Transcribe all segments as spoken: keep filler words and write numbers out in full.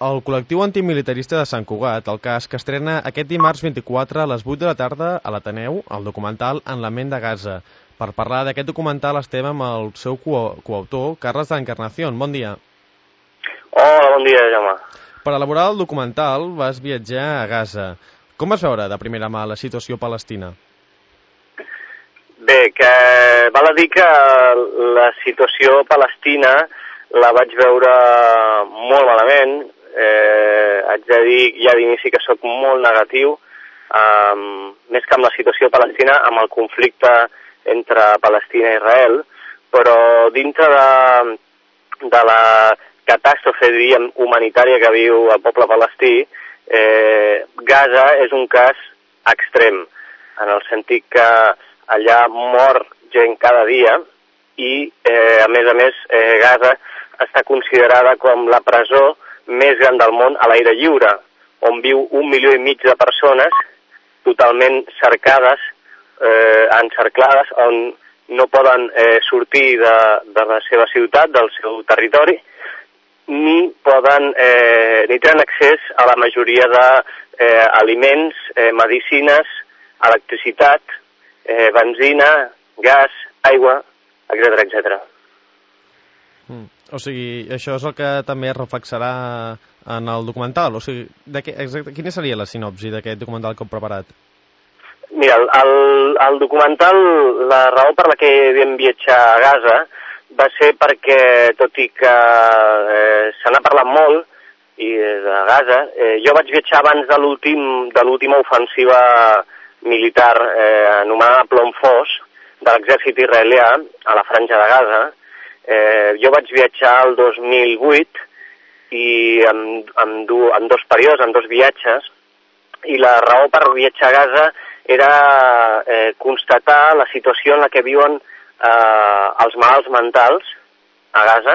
el col·lectiu antimilitarista de Sant Cugat, el cas que estrena aquest dimarts vint-i-quatre a les vuit de la tarda a l'Ateneu, el documental En la ment de Gaza. Per parlar d'aquest documental estem amb el seu co coautor, Carles de l'Encarnación. Bon dia. Hola, bon dia, Jaume. Per elaborar el documental vas viatjar a Gaza. Com vas veure de primera mà la situació palestina? Bé, que val a dir que la situació palestina la vaig veure molt malament. Eh, haig de dir ja d'inici que sóc molt negatiu, eh, més que amb la situació palestina, amb el conflicte entre Palestina i Israel, però dintre de, de la catàstrofe, diríem, humanitària que viu el poble palestí, eh, Gaza és un cas extrem, en el sentit que allà mor gent cada dia i, eh, a més a més, eh, Gaza està considerada com la presó més gran del món a l'aire lliure, on viu un milió i mig de persones totalment cercades, eh, encerclades, on no poden eh, sortir de, de la seva ciutat, del seu territori, ni poden eh, ni tenen accés a la majoria d'aliments, eh, eh, medicines, electricitat, eh, benzina, gas, aigua, etcètera, etcètera. Mm. O sigui, això és el que també es reflexarà en el documental. O sigui, de què, exacte, quina seria la sinopsi d'aquest documental que heu preparat? Mira, el, el documental, la raó per la que vam viatjar a Gaza va ser perquè, tot i que eh, se n'ha parlat molt i de Gaza, eh, jo vaig viatjar abans de l'últim de l'última ofensiva militar eh, anomenada Plom Fos de l'exèrcit israelià a la franja de Gaza. Eh, jo vaig viatjar el dos mil vuit i en, en, du, en dos períodes, en dos viatges, i la raó per viatjar a Gaza era eh, constatar la situació en la que viuen eh, els malalts mentals a Gaza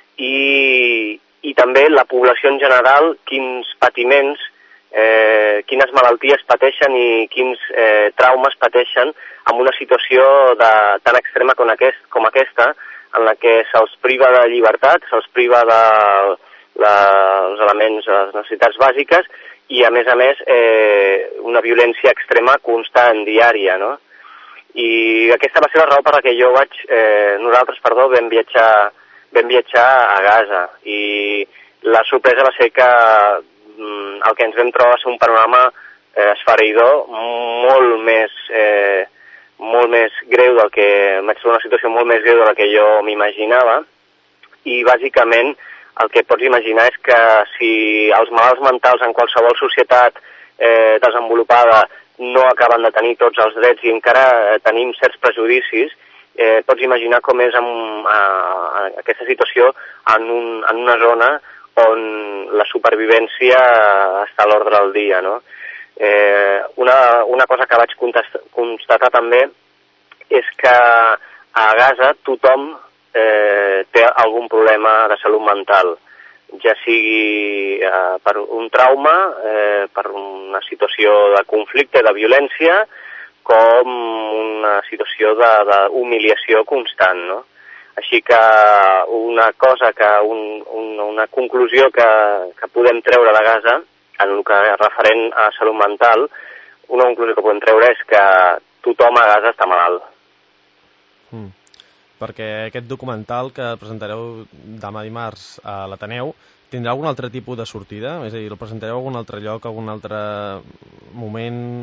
i, i també la població en general, quins patiments, eh, quines malalties pateixen i quins eh, traumes pateixen en una situació de, tan extrema com, aquest, com aquesta, en la que se'ls priva de llibertat, se'ls priva de la, els elements, les necessitats bàsiques i, a més a més, eh, una violència extrema constant, diària, no? I aquesta va ser la raó per la que jo vaig, eh, nosaltres, perdó, vam viatjar, vam viatjar a Gaza. I la sorpresa va ser que mm, el que ens vam trobar va ser un panorama eh, esfereïdor, molt més... Eh, molt més greu del que... vaig trobar una situació molt més greu de la que jo m'imaginava i bàsicament el que pots imaginar és que si els malalts mentals en qualsevol societat eh, desenvolupada no acaben de tenir tots els drets i encara eh, tenim certs prejudicis, eh, pots imaginar com és amb, eh, aquesta situació en, un, en una zona on la supervivència està a l'ordre del dia, no? Eh, una, una cosa que vaig constatar també és que a Gaza tothom eh, té algun problema de salut mental, ja sigui eh, per un trauma, eh, per una situació de conflicte, de violència, com una situació d'humiliació constant, no? Així que una cosa, que un, un, una conclusió que, que podem treure de Gaza en el que és referent a salut mental, una conclusió que podem treure és que tothom a Gaza està malalt. Mm. Perquè aquest documental que presentareu demà dimarts a l'Ateneu tindrà algun altre tipus de sortida? És a dir, el presentareu a algun altre lloc, a algun altre moment?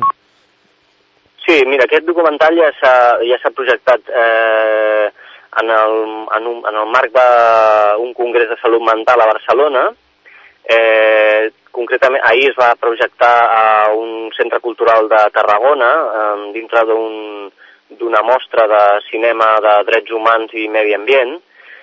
Sí, mira, aquest documental ja s'ha ja s'ha projectat eh, en, el, en, un, en el marc d'un congrés de salut mental a Barcelona. Eh, concretament, ahir es va projectar a un centre cultural de Tarragona, eh, dintre d'una un, mostra de cinema de drets humans i medi ambient,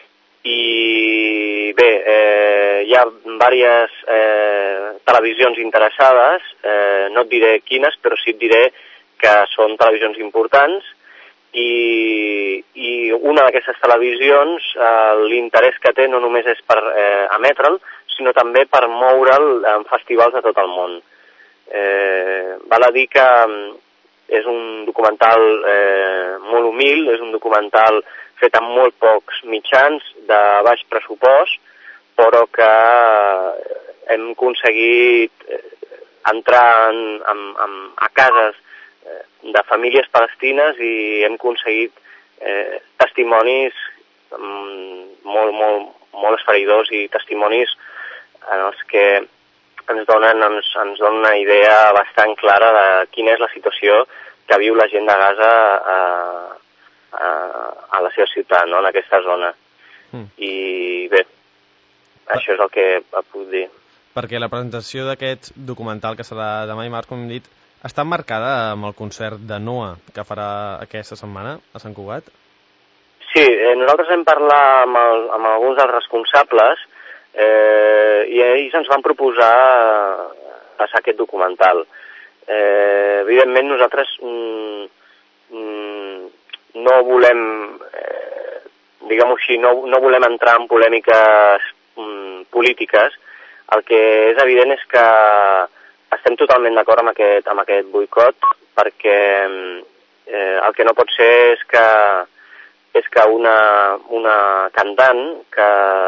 i bé, eh, hi ha diverses eh, televisions interessades, eh, no et diré quines, però sí et diré que són televisions importants, i, i una d'aquestes televisions, eh, l'interès que té no només és per eh, emetre'l, sinó també per moure'l en festivals de tot el món. Eh, val a dir que és un documental eh, molt humil, és un documental fet amb molt pocs mitjans, de baix pressupost, però que hem aconseguit entrar en, en, en, a cases de famílies palestines i hem aconseguit eh, testimonis molt, molt, molt esfereïdors i testimonis en els que ens donen, ens, ens donen una idea bastant clara de quina és la situació que viu la gent de Gaza a, a, a la seva ciutat, no? En aquesta zona. Mm. I bé, per... això és el que puc dir. Perquè la presentació d'aquest documental, que serà demà dimarts, com hem dit, està marcada amb el concert de Noa que farà aquesta setmana a Sant Cugat? Sí, eh, nosaltres vam parlar amb, el, amb alguns dels responsables eh, i ells ens van proposar passar aquest documental. Eh, evidentment nosaltres mm, mm, no volem, eh, diguem-ho així, no, no volem entrar en polèmiques mm, polítiques. El que és evident és que estem totalment d'acord amb aquest, amb aquest boicot, perquè eh, el que no pot ser és que, és que una, una cantant que,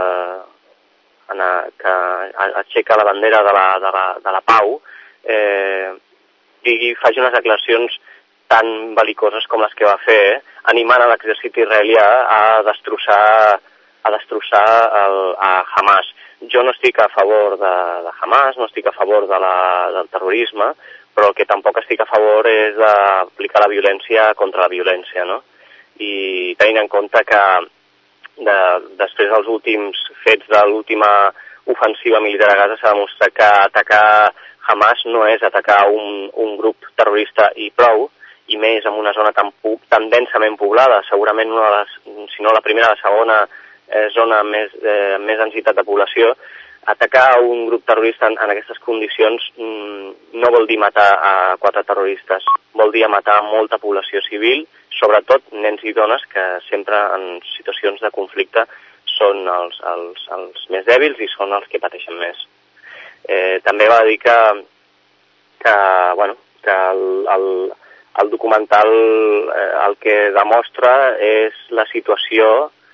que aixeca la bandera de la, de la, de la pau eh, i faci unes declaracions tan bel·licoses com les que va fer, eh, animant a l'exèrcit israelià a destrossar, a destrossar el, a Hamas. Jo no estic a favor de, de Hamas, no estic a favor de la, del terrorisme, però el que tampoc estic a favor és d'aplicar la violència contra la violència, no? I tenint en compte que de, després dels últims fets de l'última ofensiva militar a Gaza s'ha demostrat que atacar Hamas no és atacar un, un grup terrorista i prou, i més en una zona tan, tan densament poblada, segurament una de les, si no la primera, la segona eh, zona més, eh, més densitat de població. Atacar un grup terrorista en, en aquestes condicions mm, no vol dir matar a quatre terroristes, vol dir matar a molta població civil, sobretot nens i dones que sempre en situacions de conflicte són els, els, els més dèbils i són els que pateixen més. Eh, també va dir que, que, bueno, que el, el, el documental eh, el que demostra és la situació,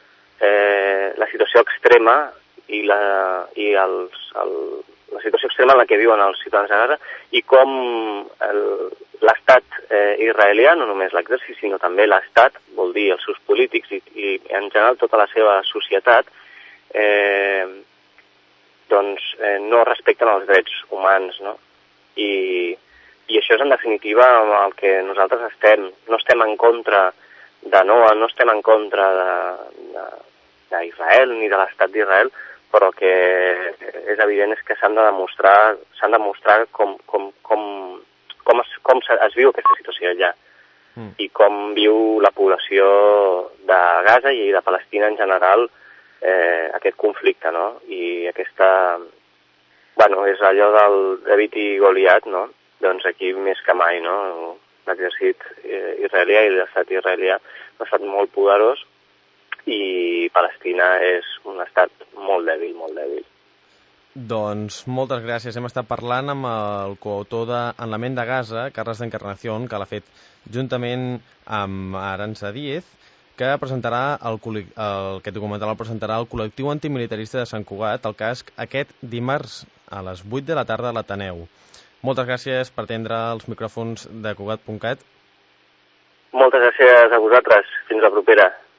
eh, la situació extrema i la, i els, el, la situació extrema en la que viuen els ciutadans de Gaza i com l'estat eh, israelià, no només l'exèrcit, sinó també l'estat, vol dir els seus polítics i, i en general tota la seva societat, eh, doncs eh, no respecten els drets humans, no? I, i això és en definitiva amb el que nosaltres estem. No estem en contra de Noa, no estem en contra d'Israel ni de l'estat d'Israel, però que és evident és que s'han de demostrar, s'han de demostrar com, com, com, com, es, com es viu aquesta situació allà mm. i com viu la població de Gaza i de Palestina en general eh, aquest conflicte, no? I aquesta, bueno, és allò del David i Goliat, no? Doncs aquí més que mai, no? L'exèrcit eh, israelià i l'estat israelià ha estat molt poderós i Palestina és un estat molt dèbil, molt dèbil. Doncs moltes gràcies. Hem estat parlant amb el coautor de En la ment de Gaza, Carles d'Encarnación, que l'ha fet juntament amb Arantxa Díez, que presentarà el, el, aquest documental el presentarà el col·lectiu antimilitarista de Sant Cugat, el casc, aquest dimarts a les vuit de la tarda a l'Ateneu. Moltes gràcies per atendre els micròfons de Cugat punt cat. Moltes gràcies a vosaltres. Fins la propera.